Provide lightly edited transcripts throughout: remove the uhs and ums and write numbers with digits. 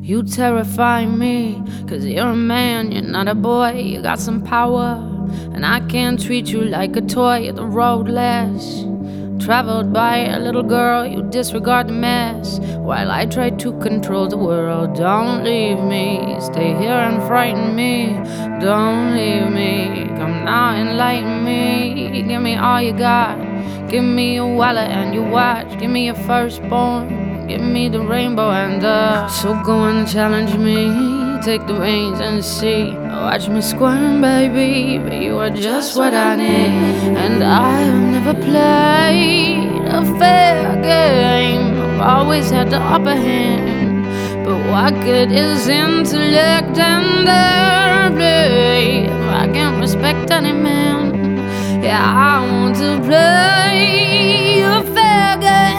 You terrify me, 'cause you're a man, you're not a boy. You got some power, and I can't treat you like a toy. The road less traveled by a little girl, you disregard the mess while I try to control the world. Don't leave me, stay here and frighten me. Don't leave me, come now, enlighten me. Give me all you got, give me your wallet and your watch. Give me your firstborn, give me the rainbow and so go and challenge me. Take the reins and see. Watch me squirm, baby, but you are just what I need. And I have never played a fair game. I've always had the upper hand. But what good is intellect and airplay if I can't respect any man? Yeah, I want to play a fair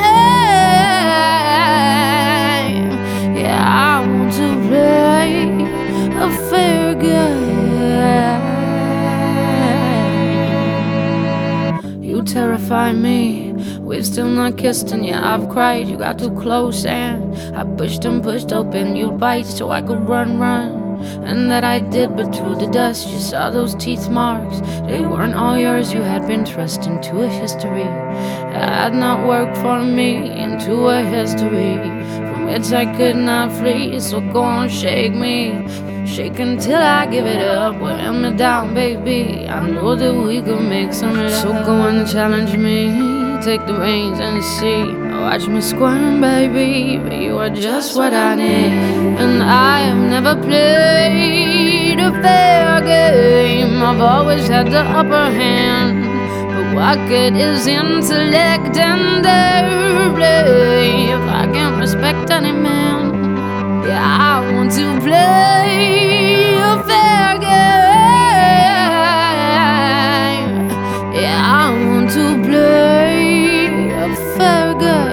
game. Yeah, I want to play a fair game. You terrify me. We've still not kissed and yeah, I've cried. You got too close and I pushed and pushed open your bite so I could run. And that I did, but through the dust you saw those teeth marks. They weren't all yours, you had been thrust into a history that had not worked for me. Into a history from which I could not flee. So go on, shake me, shake until I give it up. Wear me down, baby, I know that we could make some love. So go and challenge me, take the reins and see. Watch me squirm, baby, but you are just what I need. And I have never played a fair game. I've always had the upper hand. But what good is intellect and airplay if I can't respect any man? Yeah, I want to play a fair game. Yeah, I want to play a fair game.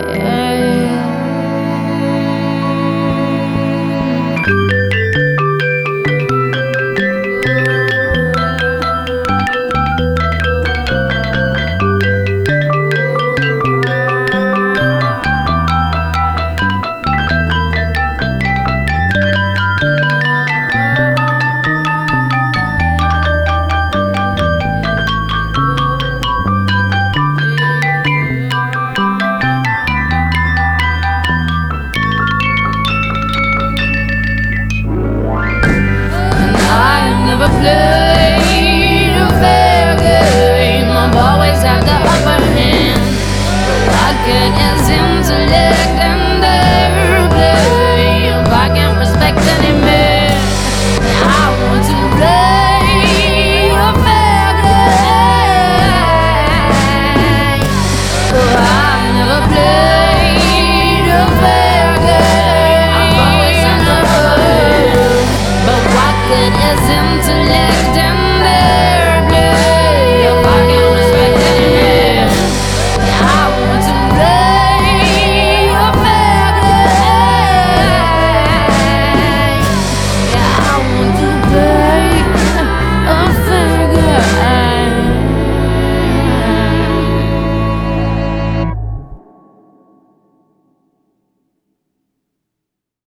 Never played a fair game. I've always had the upper hand. But what good is intellect and airplay if I can't respect any man? I want to play a fair game. But I've never played a fair game. I've always had the upper hand. But what good is intellect and